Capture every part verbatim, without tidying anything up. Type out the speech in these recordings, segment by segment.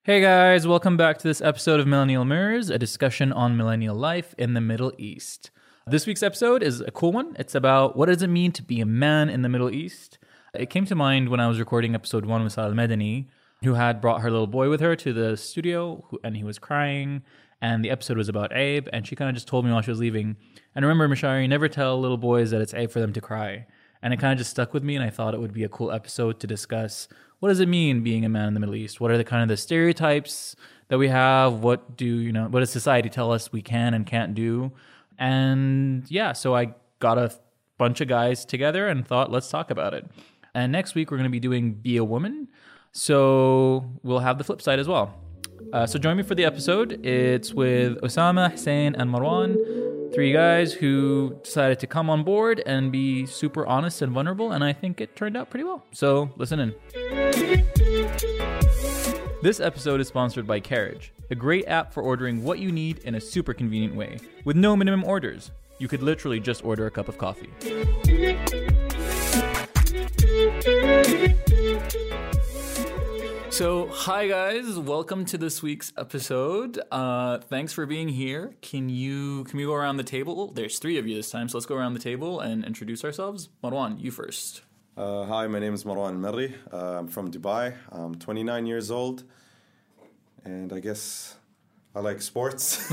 Hey guys, welcome back to this episode of Millennial Mirrors, a discussion on millennial life in the Middle East. This week's episode is a cool one. It's about what does it mean to be a man in the Middle East. It came to mind when I was recording episode one with Sal Medani, who had brought her little boy with her to the studio, and he was crying, and the episode was about Abe, and she kind of just told me while she was leaving. And remember, Mashari, never tell little boys that it's Abe for them to cry. And it kind of just stuck with me, and I thought it would be a cool episode to discuss what does it mean being a man in the Middle East? What are the kind of the stereotypes that we have? What do, you know, what does society tell us we can and can't do? And yeah, so I got a bunch of guys together and thought, let's talk about it. And next week, we're going to be doing Be a Woman. So we'll have the flip side as well. Uh, so join me for the episode. It's with Osama, Hussein, and Marwan, three guys who decided to come on board and be super honest and vulnerable, and I think it turned out pretty well. So listen in. This episode is sponsored by Carriage, a great app for ordering what you need in a super convenient way, with no minimum orders. You could literally just order a cup of coffee. So, hi guys, welcome to this week's episode. Uh, thanks for being here. Can you can we go around the table? There's three of you this time, so let's go around the table and introduce ourselves. Marwan, you first. Uh, hi, my name is Marwan Merri. Uh, I'm from Dubai. I'm twenty-nine years old, and I guess I like sports.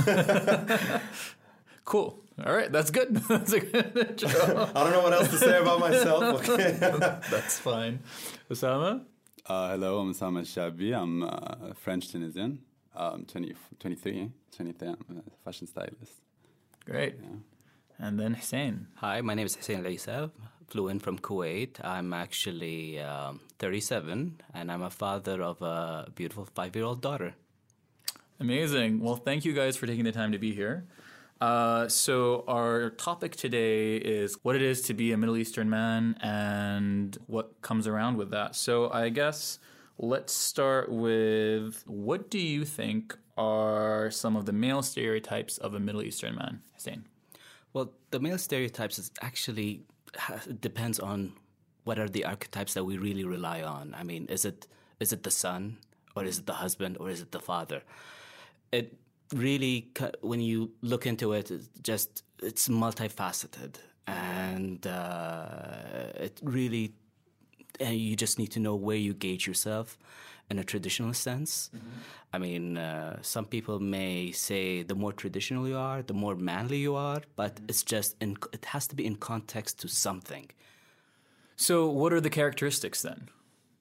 Cool. All right, that's good. That's a good intro. I don't know what else to say about myself. Okay, that's fine. Osama? Uh, hello, I'm Osama Shabi. I'm uh, French Tunisian. I'm twenty, twenty-three, twenty-three. I'm a fashion stylist. Great. Yeah. And then Hussein. Hi, my name is Hussein Al-Isa. Flew in from Kuwait. I'm actually um, thirty-seven, and I'm a father of a beautiful five-year-old daughter. Amazing. Well, thank you guys for taking the time to be here. Uh, so our topic today is what it is to be a Middle Eastern man and what comes around with that. So I guess let's start with, what do you think are some of the male stereotypes of a Middle Eastern man? Hussein. Well, the male stereotypes is actually it depends on what are the archetypes that we really rely on. I mean, is it is it the son, or is it the husband, or is it the father? It really, when you look into it, it's just it's multifaceted, and uh, it really, and you just need to know where you gauge yourself in a traditional sense. Mm-hmm. I mean, uh, some people may say the more traditional you are, the more manly you are, but mm-hmm. it's just in, it has to be in context to something. So, what are the characteristics then?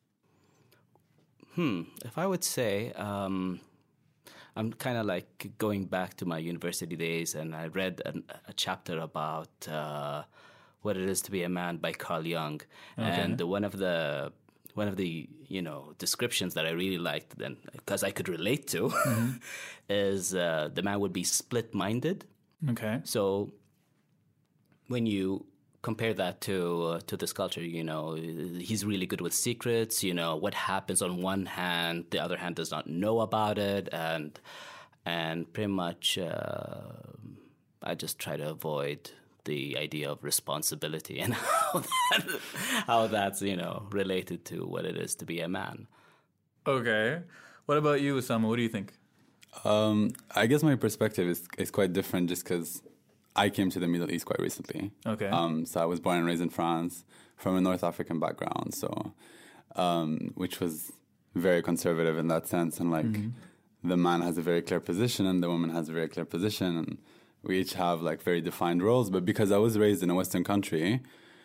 Hmm. If I would say. Um, I'm kind of like going back to my university days, and I read an, a chapter about uh, what it is to be a man by Carl Jung, okay. And one of the one of the you know descriptions that I really liked, then because I could relate to, mm-hmm. is uh, the man would be split-minded. Okay. So when you compare that to uh, to this culture, you know, he's really good with secrets. You know, what happens on one hand, the other hand does not know about it, and and pretty much, uh, I just try to avoid the idea of responsibility and how that, how that's you know related to what it is to be a man. Okay, what about you, Osama? What do you think? Um, I guess my perspective is is quite different, just because I came to the Middle East quite recently. Okay. Um, so I was born and raised in France from a North African background, so um, which was very conservative in that sense. And like mm-hmm. the man has a very clear position and the woman has a very clear position. And we each have like very defined roles. But because I was raised in a Western country,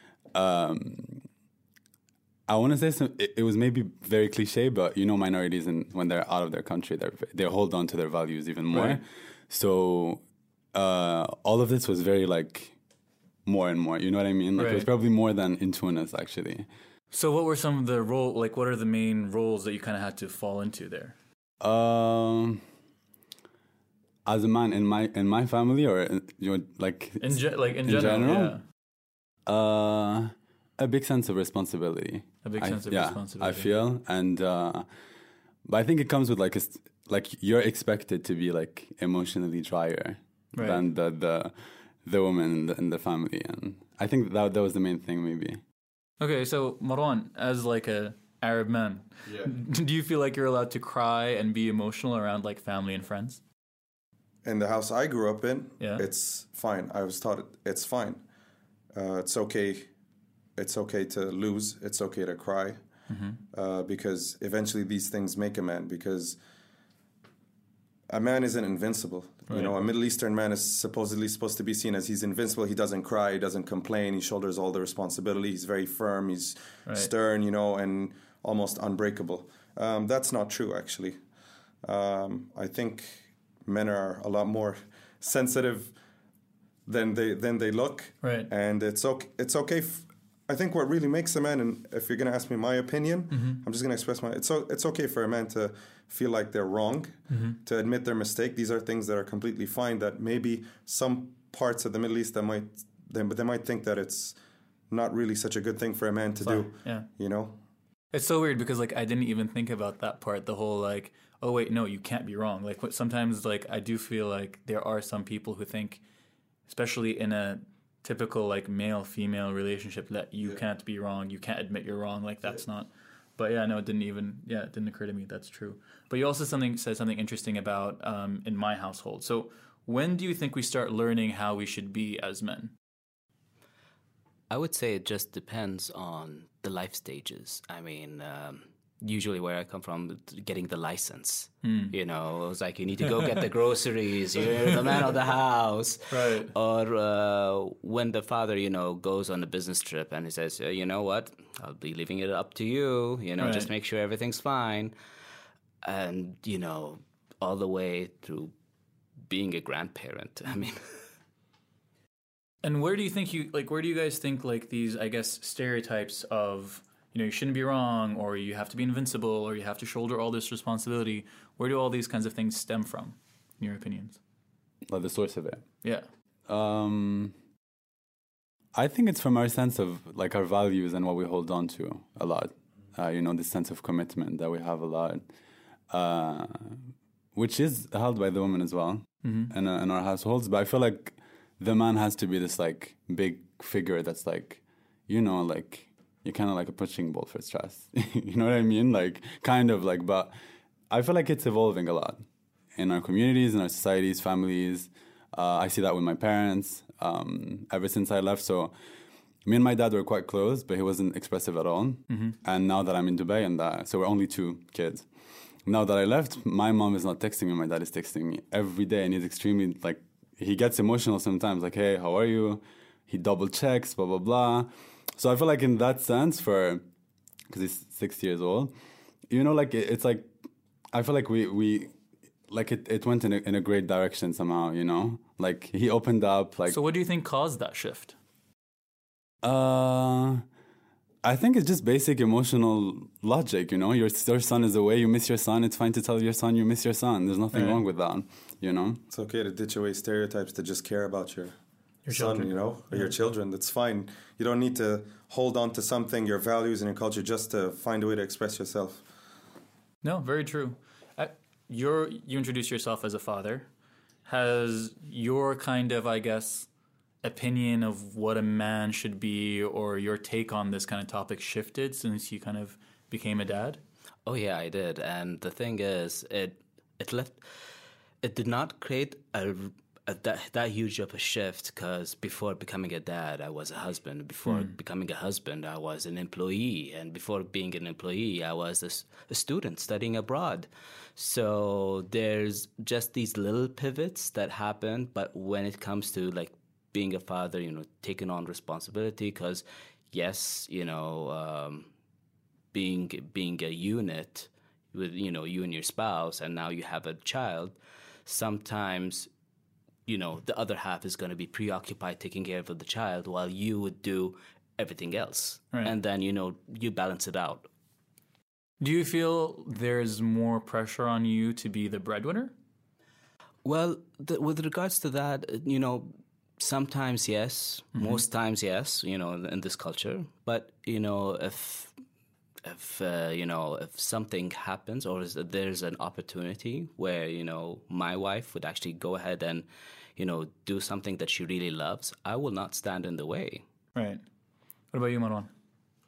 um, I want to say some, it, it was maybe very cliche, but you know minorities, and when they're out of their country, they they hold on to their values even more. Right. So... Uh, all of this was very like more and more, you know what I mean? Like right. It was probably more than in Tunis actually. So what were some of the role, like what are the main roles that you kind of had to fall into there? Um, as a man in my in my family, or in, you know, like in ge- like in, in general, general yeah. uh, a big sense of responsibility. A big I, sense of yeah, responsibility. I feel, and uh, but I think it comes with like a, like you're expected to be like emotionally drier. Right. Than the, the the woman in the, in the family, and I think that that was the main thing, maybe. Okay, so Marwan, as like a Arab men. Yeah. Do you feel like you're allowed to cry and be emotional around like family and friends? In the house I grew up in, Yeah. it's fine. I was taught it, it's fine. Uh, it's okay. It's okay to lose. It's okay to cry. Mm-hmm. Uh, because eventually these things make a man. Because a man isn't invincible. Right. You know, a Middle Eastern man is supposedly supposed to be seen as he's invincible. He doesn't cry. He doesn't complain. He shoulders all the responsibility. He's very firm. He's Right. stern, you know, and almost unbreakable. Um, that's not true, actually. Um, I think men are a lot more sensitive than they than they look. Right. And it's okay. It's okay. F- I think what really makes a man, and if you're going to ask me my opinion, Mm-hmm. I'm just going to express my. It's o- it's okay for a man to feel like they're wrong, Mm-hmm. to admit their mistake. These are things that are completely fine. That maybe some parts of the Middle East that might they, they might think that it's not really such a good thing for a man to do. Yeah. You know. It's so weird because like I didn't even think about that part. The whole like, oh wait, no, you can't be wrong. Like what, sometimes like I do feel like there are some people who think, especially in a typical like male female relationship, that you Yeah. can't be wrong. You can't admit you're wrong. Like that's not. But yeah, no, it didn't even. Yeah, it didn't occur to me. That's true. But you also something said something interesting about um, in my household. So when do you think we start learning how we should be as men? I would say it just depends on the life stages. I mean, um, usually where I come from, getting the license. You know, it's like you need to go get the groceries. You're the man of the house. Right. Or uh, when the father, you know, goes on a business trip and he says, uh, you know what, I'll be leaving it up to you. You know, just Right. make sure everything's fine. And, you know, all the way through being a grandparent. I mean... And where do you think you like? Where do you guys think like these? I guess stereotypes of you know you shouldn't be wrong, or you have to be invincible, or you have to shoulder all this responsibility. Where do all these kinds of things stem from, in your opinions? Like the source of it. Yeah. Um, I think it's from our sense of like our values and what we hold on to a lot. Uh, you know, this sense of commitment that we have a lot, uh, which is held by the women as well Mm-hmm. in, uh, in our households. But I feel like the man has to be this like big figure that's like, you know, like you're kind of like a punching ball for stress. You know what I mean? Like kind of like, but I feel like it's evolving a lot in our communities, in our societies, families. Uh, I see that with my parents um, ever since I left. So me and my dad were quite close, but he wasn't expressive at all. Mm-hmm. And now that I'm in Dubai and that, so we're only two kids. Now that I left, my mom is not texting me. My dad is texting me every day, and he's extremely like, he gets emotional sometimes, like, hey, how are you? He double checks, blah, blah, blah. So I feel like in that sense, for, because he's six years old, you know, like, it, it's like, I feel like we, we like, it, it went in a, in a great direction somehow, you know? Like, he opened up, like... So what do you think caused that shift? Uh, I think it's just basic emotional logic, you know? Your, your son is away, you miss your son, it's fine to tell your son you miss your son. There's nothing Right. wrong with that, you know? It's okay to ditch away stereotypes, to just care about your, Your son, children. you know, or your children. That's fine. You don't need to hold on to something, your values and your culture, just to find a way to express yourself. No, very true. Uh, you're, you introduce yourself as a father. Has your kind of, I guess, opinion of what a man should be or your take on this kind of topic shifted since you kind of became a dad? Oh yeah, I did. And the thing is, it it left, it did not create a, a that that huge of a shift, because before becoming a dad, I was a husband. Before becoming a husband, I was an employee, and before being an employee, I was a, s- a student studying abroad. So there's just these little pivots that happen. But when it comes to like being a father, you know, taking on responsibility, because yes, you know. Um, being being a unit with, you know, you and your spouse, and now you have a child, sometimes, you know, the other half is going to be preoccupied taking care of the child while you would do everything else. Right. And then, you know, you balance it out. Do you feel there's more pressure on you to be the breadwinner? Well, th- with regards to that, uh, you know, sometimes yes, most times yes, you know, in, in this culture. But, you know, if if uh, you know, if something happens, or is, there's an opportunity where, you know, my wife would actually go ahead and, you know, do something that she really loves, I will not stand in the way. Right. What about you, Marwan?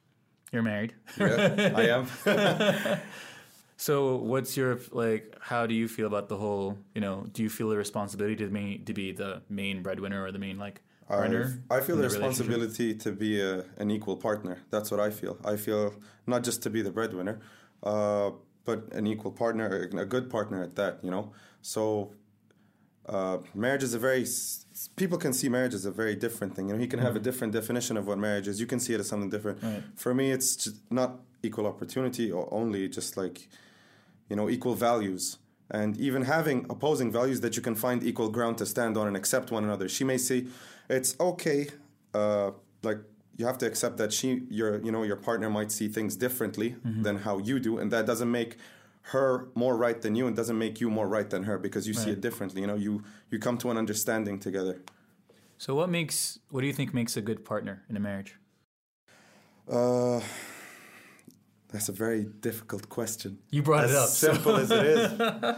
You're married. Yeah, I am. So what's your, like, how do you feel about the whole, you know, do you feel the responsibility to, main, to be the main breadwinner or the main, like, earner? I feel in the the responsibility to be a, an equal partner. That's what I feel. I feel not just to be the breadwinner, uh, but an equal partner, a good partner at that, you know. So uh, marriage is a very, people can see marriage as a very different thing. You know, he can have mm-hmm. a different definition of what marriage is. You can see it as something different. Right. For me, it's just not equal opportunity or only just like, you know, equal values. And even having opposing values that you can find equal ground to stand on and accept one another. She may say, it's okay, uh, like, you have to accept that she, your, you know, your partner might see things differently mm-hmm. than how you do, and that doesn't make her more right than you, and doesn't make you more right than her because you right. see it differently. You know, you you come to an understanding together. So, what makes, what do you think makes a good partner in a marriage? Uh, that's a very difficult question. You brought as it up. Simple so. as it is.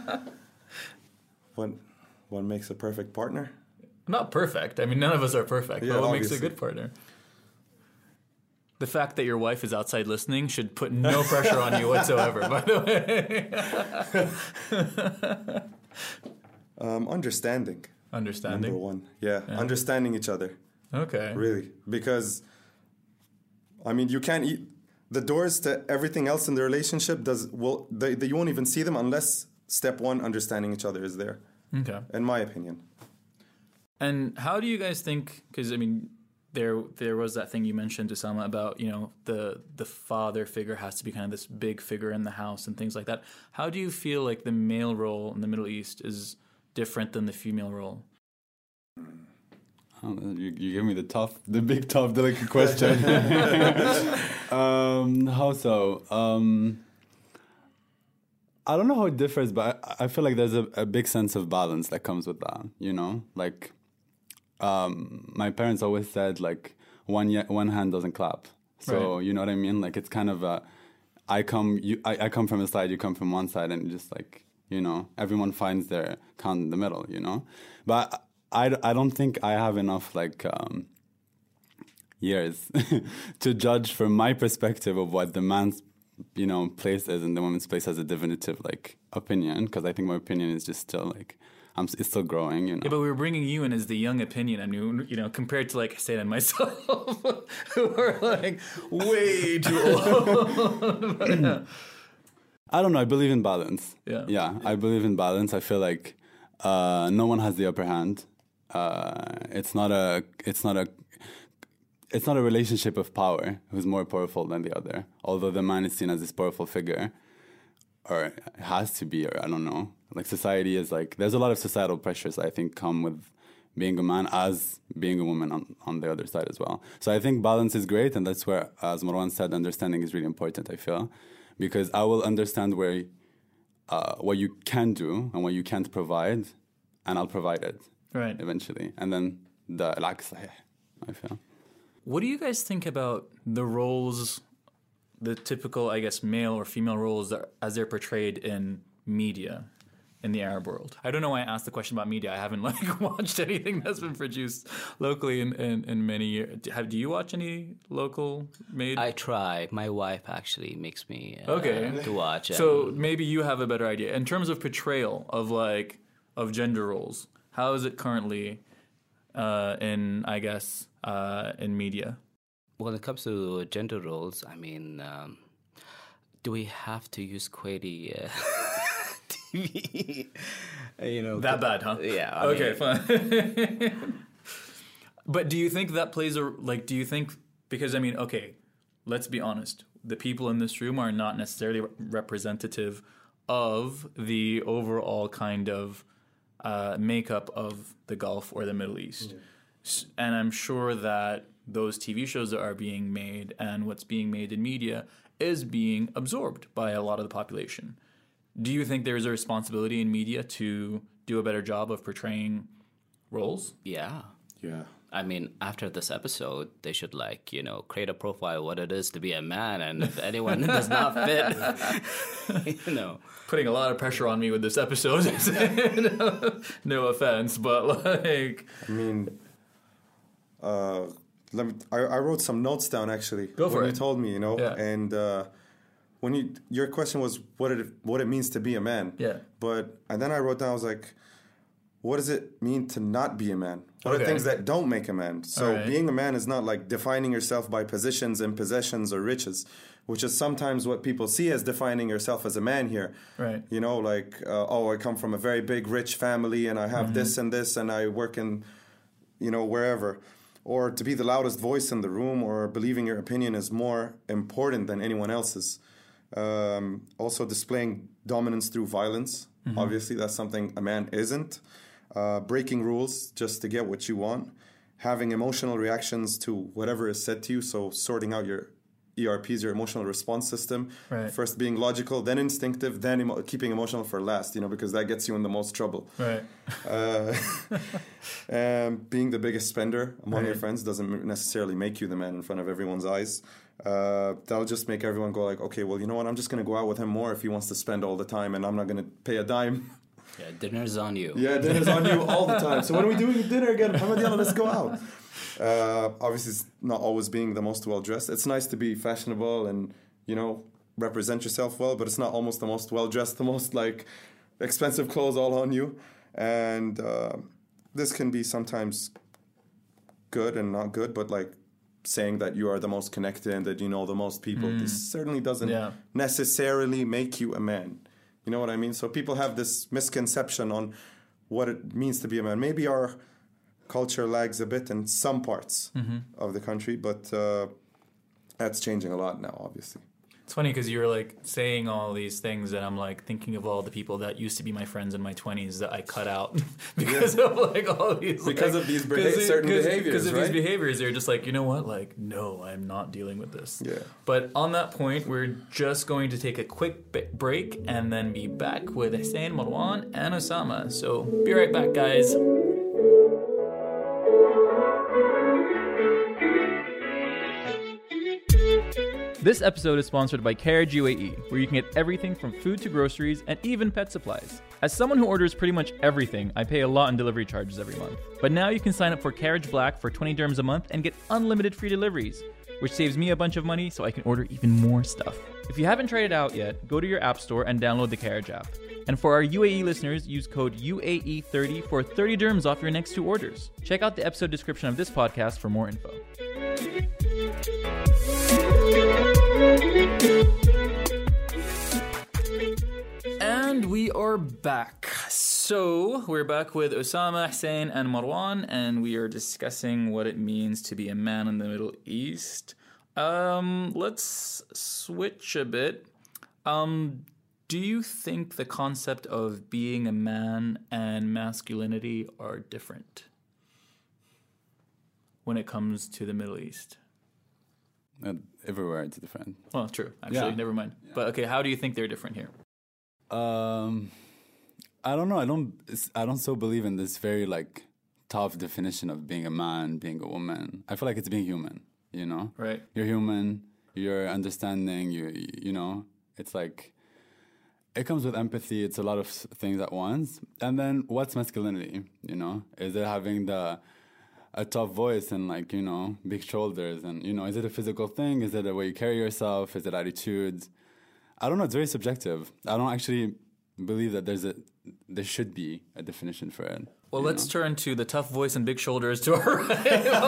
What what makes a perfect partner? Not perfect. I mean, none of us are perfect. Yeah, but what obviously. makes a good partner? The fact that your wife is outside listening should put no pressure on you whatsoever, by the way. um, understanding. Understanding? Number one. Yeah, yeah, understanding each other. Okay. Really. Because, I mean, you can't eat... The doors to everything else in the relationship, does will they, they, you won't even see them unless step one, understanding each other, is there. Okay. In my opinion. And how do you guys think, because, I mean... There, there was that thing you mentioned, Usama, about, you know, the the father figure has to be kind of this big figure in the house and things like that. How do you feel like the male role in the Middle East is different than the female role? Oh, you, you give me the tough, the big tough, delicate question. um, how so? Um, I don't know how it differs, but I, I feel like there's a, a big sense of balance that comes with that. You know, like. Um, my parents always said, like, one ye- one hand doesn't clap. So, right. You know what I mean? Like, it's kind of a, I come you, I, I come from a side, you come from one side, and just, like, you know, everyone finds their count in the middle, you know? But I, I don't think I have enough, like, um, years to judge from my perspective of what the man's, you know, place is and the woman's place as a definitive, like, opinion. Because I think my opinion is just still, like... I'm, it's still growing, you know. Yeah, but we were bringing you in as the young opinion. I mean, you know, compared to, like, Sayed and myself, who are, like, way too old. Yeah. I don't know. I believe in balance. Yeah. Yeah, I believe in balance. I feel like uh, no one has the upper hand. Uh, it's not a. It's not a. It's not a relationship of power. Who's more powerful than the other? Although the man is seen as this powerful figure, or has to be, or I don't know. Like, society is like, there's a lot of societal pressures, I think, come with being a man as being a woman on, on the other side as well. So I think balance is great, and that's where, as Marwan said, understanding is really important, I feel. Because I will understand where, uh, what you can do and what you can't provide, and I'll provide it. Right. Eventually. And then the al-aks sahih, I feel. What do you guys think about the roles, the typical, I guess, male or female roles that, as they're portrayed in media? In the Arab world. I don't know why I asked the question about media. I haven't like watched anything that's been produced locally in, in, in many years. Have, do you watch any local made? I try. My wife actually makes me uh, okay. to watch. So maybe you have a better idea. In terms of portrayal of like of gender roles, how is it currently uh, in, I guess, uh, in media? When it comes to gender roles, I mean, um, do we have to use Kuwaiti... Uh, you know, that bad, huh? Yeah. I okay, mean, fine. But do you think that plays a like? Do you think because I mean, okay, let's be honest. The people in this room are not necessarily representative of the overall kind of uh, makeup of the Gulf or the Middle East, mm-hmm. and I'm sure that those T V shows that are being made and what's being made in media is being absorbed by a lot of the population. Do you think there's a responsibility in media to do a better job of portraying roles? Yeah. Yeah. I mean, after this episode, they should, like, you know, create a profile of what it is to be a man, and if anyone does not fit, you know. Putting a lot of pressure on me with this episode. no, no offense, but, like... I mean, uh, let me. I, I wrote some notes down actually. Go for when it. you told me, you know, Yeah. and uh, when you your question was what it what it means to be a man. Yeah. But and then I wrote down I was like, what does it mean to not be a man? What Okay. are things that don't make a man? So All right. being a man is not like defining yourself by positions and possessions or riches, which is sometimes what people see as defining yourself as a man here. Right. You know, like, uh, oh, I come from a very big, rich family and I have Mm-hmm. this and this and I work in, you know, wherever. Or to be the loudest voice in the room or believing your opinion is more important than anyone else's. Um, also displaying dominance through violence. Mm-hmm. Obviously, that's something a man isn't. Uh, breaking rules just to get what you want. Having emotional reactions to whatever is said to you. So sorting out your E R Ps, your emotional response system. Right. First being logical, then instinctive, then emo- keeping emotional for last, you know, because that gets you in the most trouble. Right. Uh, um, being the biggest spender among your Right. friends doesn't necessarily make you the man in front of everyone's eyes. Uh, that'll just make everyone go like, okay, well, you know what? I'm just going to go out with him more if he wants to spend all the time and I'm not going to pay a dime. Yeah, dinner's on you. Yeah, dinner's on you all the time. So when are we doing dinner again? Muhammad, yalla, let's go out. Uh, obviously, it's not always being the most well-dressed. It's nice to be fashionable and, you know, represent yourself well, but it's not almost the most well-dressed, the most, like, expensive clothes all on you. And uh, this can be sometimes good and not good, but, like, saying that you are the most connected and that you know the most people, this certainly doesn't Yeah. necessarily make you a man. You know what I mean? So people have this misconception on what it means to be a man. Maybe our culture lags a bit in some parts of the country, but uh, that's changing a lot now, obviously. It's funny because you're like saying all these things, and I'm like thinking of all the people that used to be my friends in my twenties that I cut out because of like all these Because like, of these beha- 'cause it- certain 'cause- behaviors, Because of right? these behaviors, they're just like, you know what? Like, no, I'm not dealing with this. Yeah. But on that point, we're just going to take a quick b- break and then be back with Hussein, Marwan, and Osama. So be right back, guys. This episode is sponsored by Carriage U A E, where you can get everything from food to groceries and even pet supplies. As someone who orders pretty much everything, I pay a lot in delivery charges every month. But now you can sign up for Carriage Black for twenty dirhams a month and get unlimited free deliveries, which saves me a bunch of money so I can order even more stuff. If you haven't tried it out yet, go to your app store and download the Carriage app. And for our U A E listeners, use code U A E thirty for thirty dirhams off your next two orders. Check out the episode description of this podcast for more info. And we are back. So we're back with Osama, Hussein, and Marwan, and we are discussing what it means to be a man in the Middle East. Um, let's switch a bit. Um, do you think the concept of being a man and masculinity are different when it comes to the Middle East? Uh, everywhere it's different. Well, true. Actually, Yeah. never mind. But okay, how do you think they're different here? Um, I don't know. I don't. it's- I don't so believe in this very like tough definition of being a man, being a woman. I feel like it's being human. You know, Right. You're human. You're understanding. You you know. It's like it comes with empathy. It's a lot of s- things at once. And then what's masculinity? You know, is it having the a tough voice and like you know big shoulders and you know is it a physical thing? Is it the way you carry yourself? Is it attitudes? I don't know. It's very subjective. I don't actually believe that there's a there should be a definition for it. Well, you let's know? turn to the tough voice and big shoulders to our right.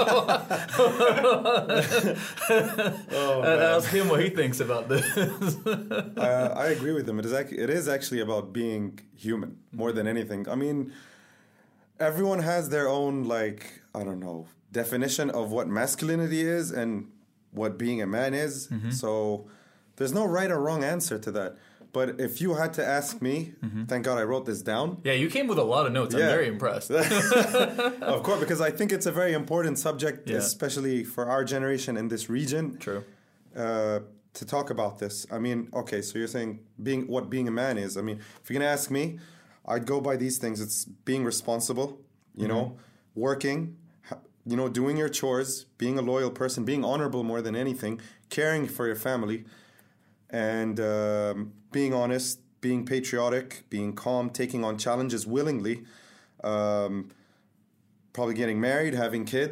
and ask him what he thinks about this. uh, I agree with him. It is, ac- it is actually about being human more than anything. I mean, everyone has their own, like, I don't know, definition of what masculinity is and what being a man is. So there's no right or wrong answer to that. But if you had to ask me, thank God I wrote this down. Yeah, you came with a lot of notes. I'm Yeah. very impressed. Of course, because I think it's a very important subject, Yeah. especially for our generation in this region. True. Uh, to talk about this. I mean, okay, so you're saying being what being a man is. I mean, if you're gonna ask me, I'd go by these things. It's being responsible, you know, working, ha- you know, doing your chores, being a loyal person, being honorable more than anything, caring for your family, and um, being honest, being patriotic, being calm, taking on challenges willingly, um, probably getting married, having kids.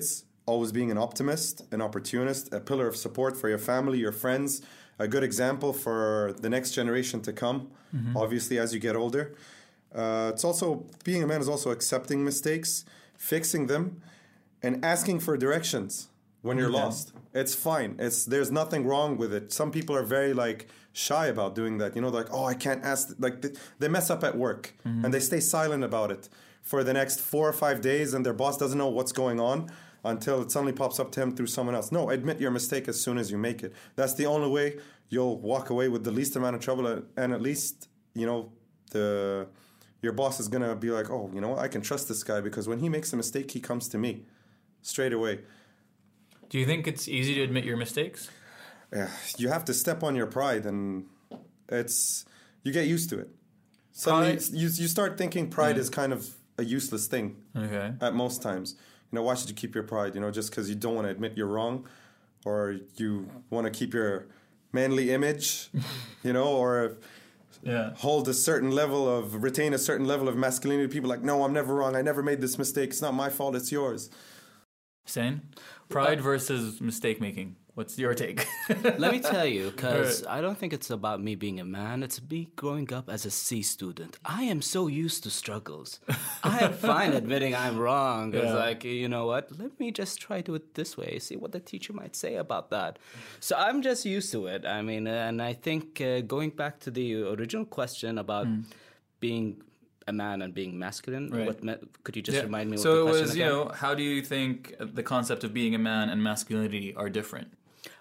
always being an optimist, an opportunist, a pillar of support for your family, your friends, a good example for the next generation to come, mm-hmm. obviously, as you get older. Uh, it's also, being a man is also accepting mistakes, fixing them, and asking for directions when you're okay. lost. It's fine. It's There's nothing wrong with it. Some people are very, like, shy about doing that. You know, like, oh, I can't ask. Like, they, they mess up at work, mm-hmm. and they stay silent about it for the next four or five days, and their boss doesn't know what's going on until it suddenly pops up to him through someone else. No, admit your mistake as soon as you make it. That's the only way you'll walk away with the least amount of trouble, and at least, you know, the your boss is going to be like, oh, you know what, I can trust this guy because when he makes a mistake, he comes to me straight away. Do you think it's easy to admit your mistakes? Yeah, you have to step on your pride, and it's you get used to it. Suddenly, pride? you you start thinking pride yeah. is kind of a useless thing okay. at most times. You know, why should you keep your pride? You know, just because you don't want to admit you're wrong, or you want to keep your manly image, you know, or yeah. hold a certain level of, retain a certain level of masculinity. People are like, no, I'm never wrong. I never made this mistake. It's not my fault. It's yours. Hussein, pride versus mistake making. What's your take? Let me tell you, because right. I don't think it's about me being a man. It's me growing up as a C student. I am so used to struggles. I am fine admitting I'm wrong. It's yeah. like, you know what? Let me just try to do it this way. See what the teacher might say about that. So I'm just used to it. I mean, and I think uh, going back to the original question about mm. being a man and being masculine, right. what me- could you just yeah. remind me what so the question was, again? So it was, you know, how do you think the concept of being a man and masculinity are different?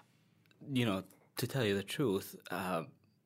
You know, to tell you the truth, uh,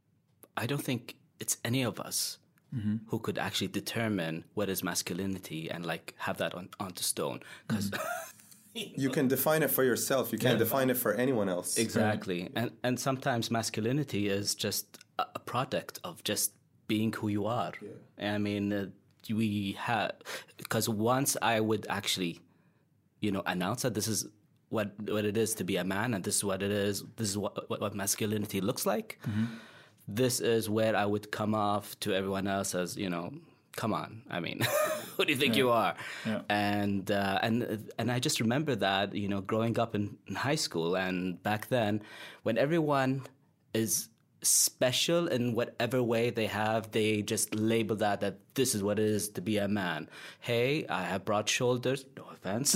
I don't think it's any of us mm-hmm. who could actually determine what is masculinity and like have that on onto stone. Because mm-hmm. you can define it for yourself. You can't yeah. define it for anyone else. Exactly, right. and and sometimes masculinity is just a, a product of just being who you are. Yeah. I mean, uh, we have because once I would actually, you know, announce that this is. What what it is to be a man, and this is what it is. This is what what, what masculinity looks like. Mm-hmm. This is where I would come off to everyone else as, you know, come on. I mean, who do you think yeah. you are? Yeah. And uh, and and I just remember that, you know, growing up in, in high school and back then, when everyone is special in whatever way they have, they just label that that this is what it is to be a man. Hey, I have broad shoulders. No offense.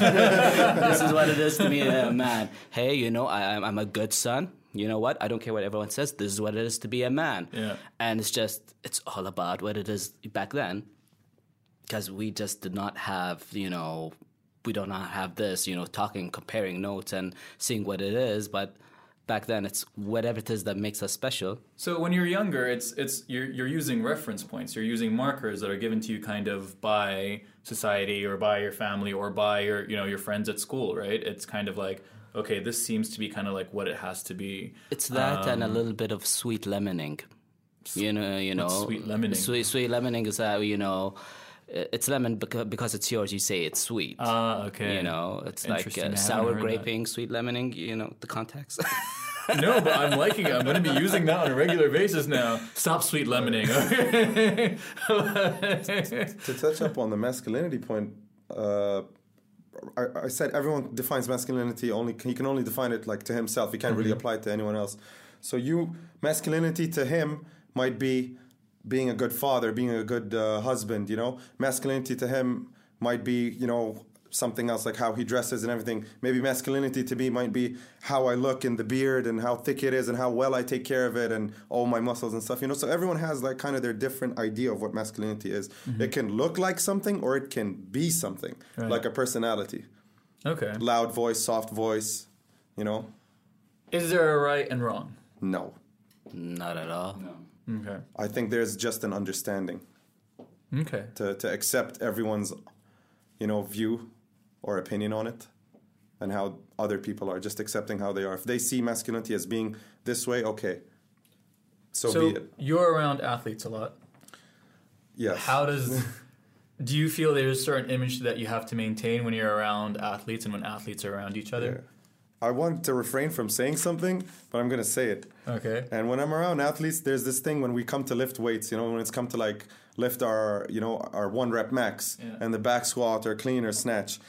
This is what it is to be a man. Hey, you know, I, I'm a good son. You know what? I don't care what everyone says. This is what it is to be a man. Yeah. And it's just, it's all about what it is back then. Because we just did not have, you know, we do not have this, you know, talking, comparing notes and seeing what it is. But back then, it's whatever it is that makes us special. So when you're younger, it's it's you're you're using reference points. You're using markers that are given to you kind of by society or by your family or by your you know your friends at school, right? It's kind of like, okay, this seems to be kind of like what it has to be. It's that um, and a little bit of sweet lemoning. You know, you know, sweet lemoning. Sweet sweet lemoning is that, you know. It's lemon because because it's yours. You say it's sweet. Ah, uh, okay. You know, it's like uh, sour graping, that. Sweet lemoning. You know the context. No, but I'm liking it. I'm going to be using that on a regular basis now. Stop sweet lemoning. Okay. To touch up on the masculinity point, uh, I, I said everyone defines masculinity only. He can only define it like to himself. He can't mm-hmm. really apply it to anyone else. So you masculinity to him might be being a good father, being a good uh, husband, you know. Masculinity to him might be, you know, something else like how he dresses and everything. Maybe masculinity to me might be how I look in the beard and how thick it is and how well I take care of it and all my muscles and stuff, you know. So everyone has like kind of their different idea of what masculinity is. Mm-hmm. It can look like something or it can be something, right. like a personality. Okay. Loud voice, soft voice, you know. Is there a right and wrong? No. Not at all. No. Okay. I think there's just an understanding. Okay. To to accept everyone's, you know, view or opinion on it and how other people are, just accepting how they are. If they see masculinity as being this way, okay. So, so be it. You're around athletes a lot. Yes. How does do you feel there's a certain image that you have to maintain when you're around athletes and when athletes are around each other? Yeah. I want to refrain from saying something, but I'm going to say it. Okay. And when I'm around athletes, there's this thing when we come to lift weights, you know, when it's come to like lift our, you know, our one rep max yeah. and the back squat or clean or snatch.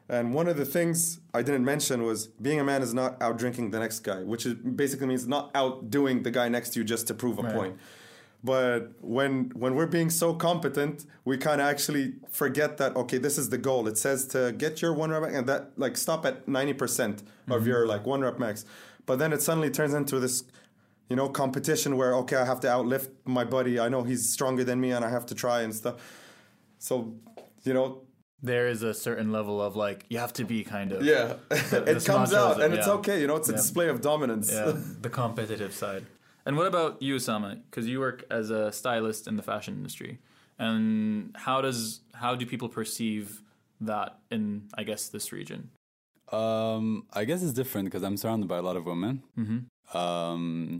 And one of the things I didn't mention was being a man is not out drinking the next guy, which is basically means not outdoing the guy next to you just to prove a Right. point. But when when we're being so competent, we kind of actually forget that, okay, this is the goal. It says to get your one rep and that like stop at ninety percent of Mm-hmm. your like one rep max. But then it suddenly turns into this, you know, competition where, okay, I have to outlift my buddy. I know he's stronger than me and I have to try and stuff. So, you know, There is a certain level of like, you have to be kind of. yeah, it this comes macho out is- and it's yeah. okay. You know, it's a Yeah. display of dominance. Yeah, the competitive side. And what about you, Osama? Because you work as a stylist in the fashion industry. And how does how do people perceive that in, I guess, this region? Um, I guess it's different because I'm surrounded by a lot of women. Mm-hmm. Um,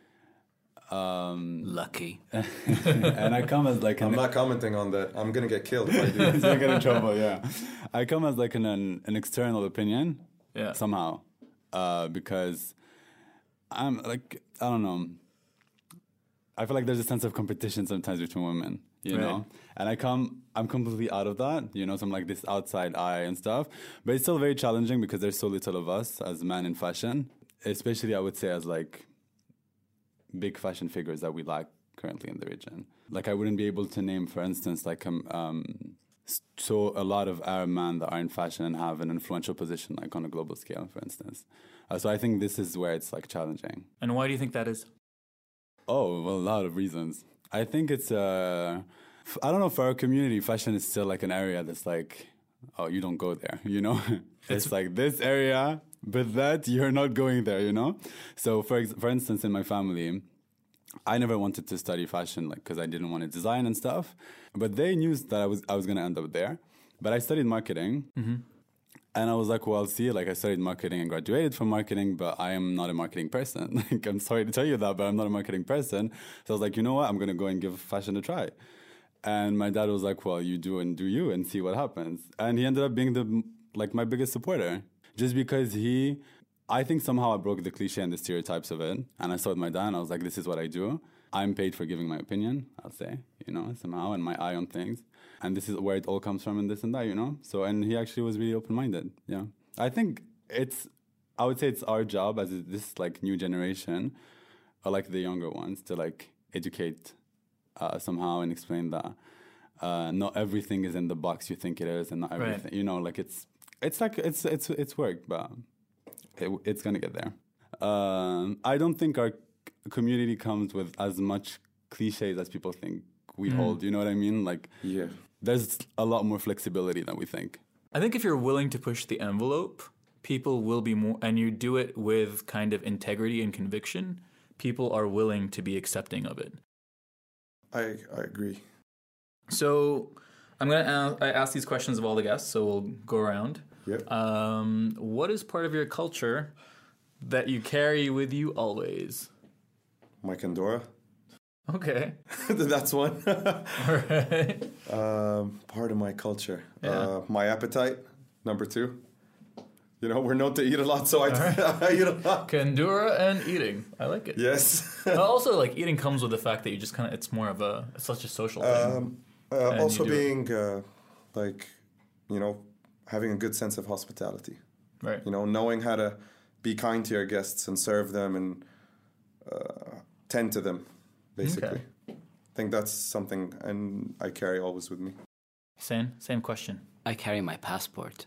um, Lucky. and I come as like I'm an, not commenting on that. I'm gonna get killed if I do. You're gonna get in trouble. Yeah, I come as like an an, an external opinion. Yeah. Somehow, uh, because I'm like I don't know. I feel like there's a sense of competition sometimes between women, you Right. know. And I come, I'm completely out of that, you know. So I'm like this outside eye and stuff, but it's still very challenging because there's so little of us as men in fashion, especially I would say as like big fashion figures that we lack currently in the region. Like I wouldn't be able to name, for instance, like um, um so a lot of Arab men that are in fashion and have an influential position, like on a global scale, for instance. Uh, so I think this is where it's like challenging. And why do you think that is? Oh, well, a lot of reasons. I think it's uh, f- I don't know. For our community, fashion is still like an area that's like, oh, you don't go there, you know. It's like this area, but that you're not going there, you know. So for ex- for instance, in my family, I never wanted to study fashion, like because I didn't want to design and stuff. But they knew that I was I was gonna end up there. But I studied marketing. And I was like, well, see, like I studied marketing and graduated from marketing, but I am not a marketing person. Like, I'm sorry to tell you that, but I'm not a marketing person. So I was like, you know what? I'm going to go and give fashion a try. And my dad was like, well, you do and do you and see what happens. And he ended up being the like my biggest supporter just because he, I think somehow I broke the cliche and the stereotypes of it. And I saw with my dad and I was like, this is what I do. I'm paid for giving my opinion, I'll say, you know, somehow, and my eye on things. And this is where it all comes from and this and that, you know? So, and he actually was really open-minded, yeah. I think it's, I would say it's our job as this, like, new generation, or, like, the younger ones, to, like, educate uh, somehow and explain that uh, not everything is in the box you think it is, and not everything, Right. you know, like, it's, it's like, it's, it's, it's work, but it, it's gonna get there. Um, I don't think our community comes with as much cliches as people think we Mm. hold, you know what I mean? Like, Yeah. there's a lot more flexibility than we think. I think if you're willing to push the envelope, people will be more, and you do it with kind of integrity and conviction, people are willing to be accepting of it. I I agree. So I'm going to ask, I ask these questions of all the guests, so we'll go around. Yep. Um, what is part of your culture that you carry with you always? Mike and Dora. Okay. That's one. All right. um, part of my culture. Yeah. Uh, my appetite, number two. You know, we're known to eat a lot, so I, I eat a lot. Kandura and eating. I like it. Yes. But also, like, eating comes with the fact that you just kind of, it's more of a, it's such a social thing. um, uh, And also you do it. being, uh, like, you know, having a good sense of hospitality. Right. You know, knowing how to be kind to your guests and serve them and uh, tend to them, basically. Okay. I think that's something, and I carry always with me. Same, same question. I carry my passport.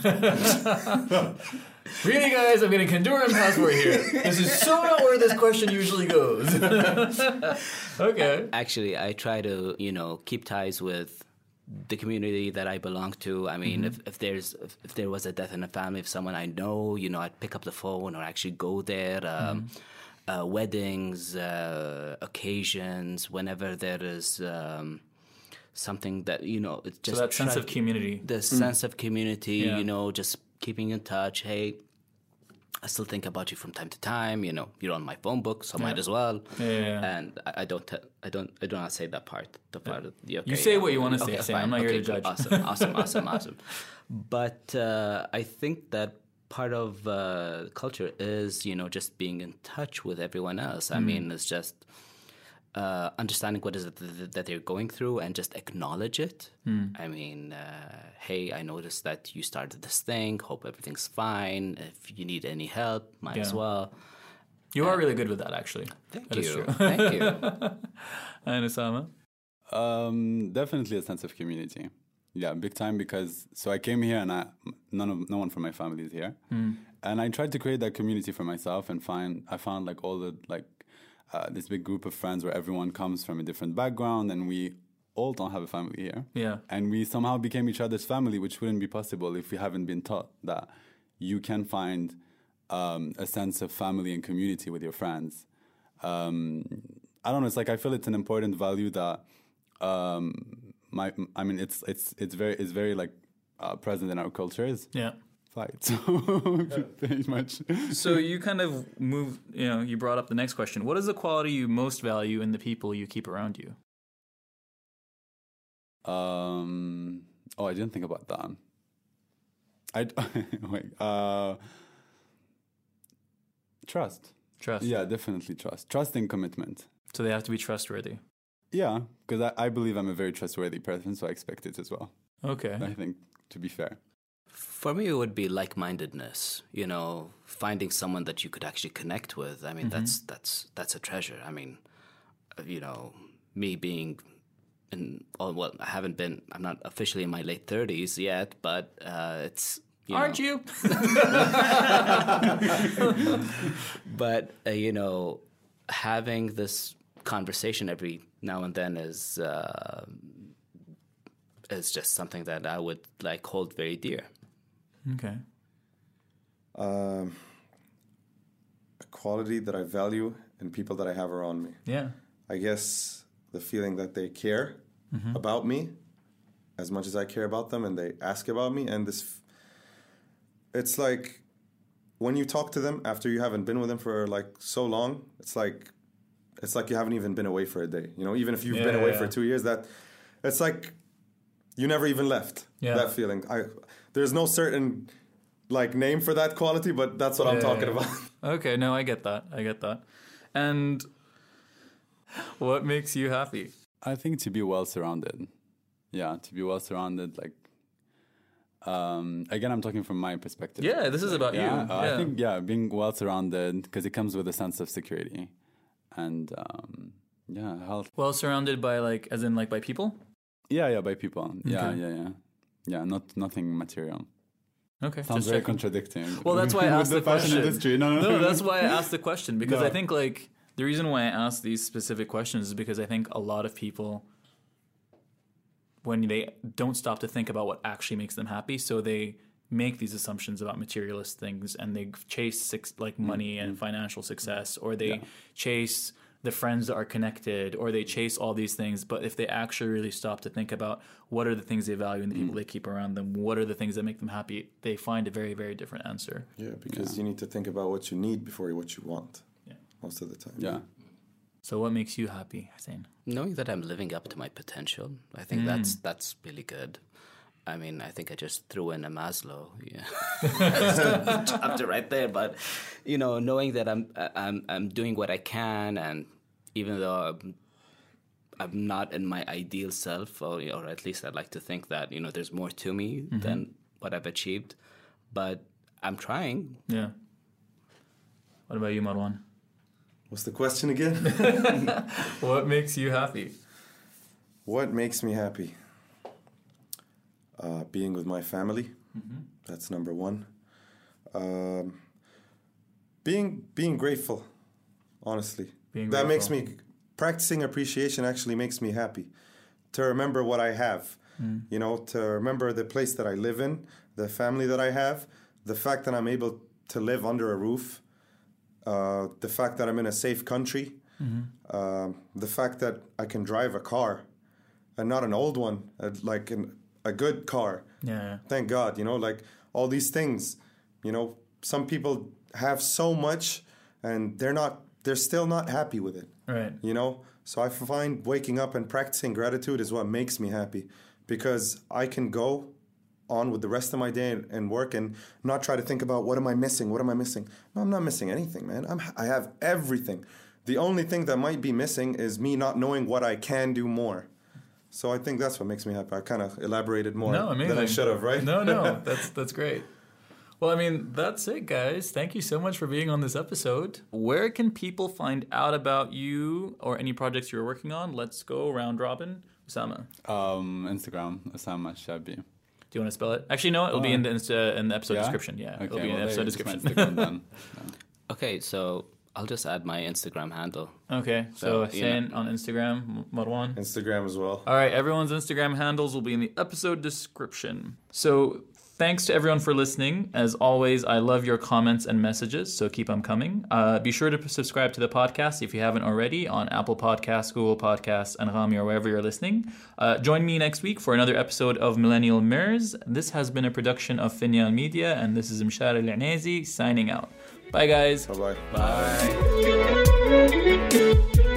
Really, guys, I'm getting Honduran passport here. This is so not where this question usually goes. Okay. Actually, I try to, you know, keep ties with the community that I belong to. I mean, if, if there's if, if there was a death in the family of someone I know, you know, I'd pick up the phone or actually go there. Um, uh, weddings, uh, occasions, whenever there is um, something that, you know, it's just So that sense try- of community. the sense of community, Yeah. you know, just keeping in touch. Hey, I still think about you from time to time. You know, you're on my phone book, so might as well. Yeah, yeah, yeah. And I, I don't, te- I don't, I do not say that part. The part of the okay, You say yeah. what you wanna say, Okay, Sam. I'm fine. not here Okay, to judge. cool. Awesome, awesome, awesome, awesome. But uh, I think that part of uh, culture is, you know, just being in touch with everyone else. I Mm. mean, it's just uh, understanding what is it th- that they're going through and just acknowledge it. Mm. I mean, uh, hey, I noticed that you started this thing. Hope everything's fine. If you need any help, might yeah. as well. You are really good with that, actually. Thank that you. Thank you. And Osama? Um, definitely a sense of community. Yeah, big time, because so I came here and I none of no one from my family is here, mm. and I tried to create that community for myself and find I found like all the like uh, this big group of friends where everyone comes from a different background and we all don't have a family here. Yeah, and we somehow became each other's family, which wouldn't be possible if we haven't been taught that you can find um, a sense of family and community with your friends. Um, I don't know. It's like I feel it's an important value that. Um, My, I mean, it's it's it's very it's very like uh, present in our cultures. Yeah, fight. So pretty much. So you kind of move. You know, you brought up the next question. What is the quality you most value in the people you keep around you? Um. Oh, I didn't think about that. I wait. Uh, trust. Trust. Yeah, definitely trust. Trust and commitment. So they have to be trustworthy. Yeah, because I, I believe I'm a very trustworthy person, so I expect it as well. Okay. I think, to be fair. For me, it would be like-mindedness, you know, finding someone that you could actually connect with. I mean, mm-hmm. that's that's that's a treasure. I mean, you know, me being in, oh, well, I haven't been, I'm not officially in my late thirties yet, but uh, it's, you Aren't know. you? But, uh, you know, having this conversation every now and then is uh, is just something that I would like hold very dear. Okay. Um, a quality that I value in people that I have around me. Yeah. I guess the feeling that they care mm-hmm. about me as much as I care about them, and they ask about me, and this. It's like when you talk to them after you haven't been with them for like so long. It's like. It's like you haven't even been away for a day. You know, even if you've yeah, been away yeah. for two years, that it's like you never even left. Yeah. That feeling. I there's no certain like name for that quality, but that's what yeah, I'm talking yeah. about. Okay, no, I get that. I get that. And what makes you happy? I think to be well surrounded. Yeah, to be well surrounded. Like, um, again, I'm talking from my perspective. Yeah, this is about yeah, you. Uh, yeah. I think yeah, being well surrounded because it comes with a sense of security. And um, yeah, health. Well surrounded by like, as in like by people? Yeah, yeah, by people. Yeah, okay. yeah, yeah. Yeah, not nothing material. Okay. Sounds just very checking. contradicting. Well, that's why I asked the, the question. Industry. No, no, no, that's why I asked the question because no. I think like the reason why I asked these specific questions is because I think a lot of people, when they don't stop to think about what actually makes them happy, so they make these assumptions about materialist things and they chase six, like money mm-hmm. and financial success, or they yeah. chase the friends that are connected, or they chase all these things. But if they actually really stop to think about what are the things they value in the people mm. they keep around them, what are the things that make them happy, they find a very, very different answer. Yeah, because yeah. you need to think about what you need before what you want. Yeah, most of the time. Yeah. So what makes you happy, Hussein? Knowing that I'm living up to my potential. I think mm. that's that's really good. I mean, I think I just threw in a Maslow, yeah, chapter right there. But you know, knowing that I'm I'm I'm doing what I can, and even though I'm, I'm not in my ideal self, or or at least I'd like to think that you know there's more to me mm-hmm. than what I've achieved, but I'm trying. Yeah. What about you, Marwan? What's the question again? What makes you happy? What makes me happy? Uh, being with my family, mm-hmm. that's number one. Um, being being grateful, honestly. Being that grateful. makes me, practicing appreciation actually makes me happy. To remember what I have, mm. you know, to remember the place that I live in, the family that I have, the fact that I'm able to live under a roof, uh, the fact that I'm in a safe country, mm-hmm. uh, the fact that I can drive a car, and not an old one, uh, like an a good car. Yeah. Thank God, you know, like all these things, you know, some people have so much and they're not, they're still not happy with it. Right. You know, so I find waking up and practicing gratitude is what makes me happy, because I can go on with the rest of my day and work and not try to think about what am I missing? What am I missing? No, I'm not missing anything, man. I'm, I have everything. The only thing that might be missing is me not knowing what I can do more. So I think that's what makes me happy. I kind of elaborated more No, amazing. than I should have, right? No, no, that's that's great. Well, I mean, that's it, guys. Thank you so much for being on this episode. Where can people find out about you or any projects you're working on? Let's go round robin. Osama. Um, Instagram, Osama Shabi. Do you want to spell it? Actually, no, it'll be in the Insta, in the episode Yeah? description. Yeah, Okay, it'll be in well, the there episode you go. Just description. my Instagram then. Yeah. Okay, so I'll just add my Instagram handle. Okay, so So, you Hussein on Instagram, Marwan. Instagram as well. All right, everyone's Instagram handles will be in the episode description. So thanks to everyone for listening. As always, I love your comments and messages, so keep them coming. Uh, be sure to subscribe to the podcast if you haven't already on Apple Podcasts, Google Podcasts, and Rami, or wherever you're listening. Uh, join me next week for another episode of Millennial Mirrors. This has been a production of Finyan Media, and this is Mshar Al-Anazi signing out. Bye, guys. Bye-bye. Bye.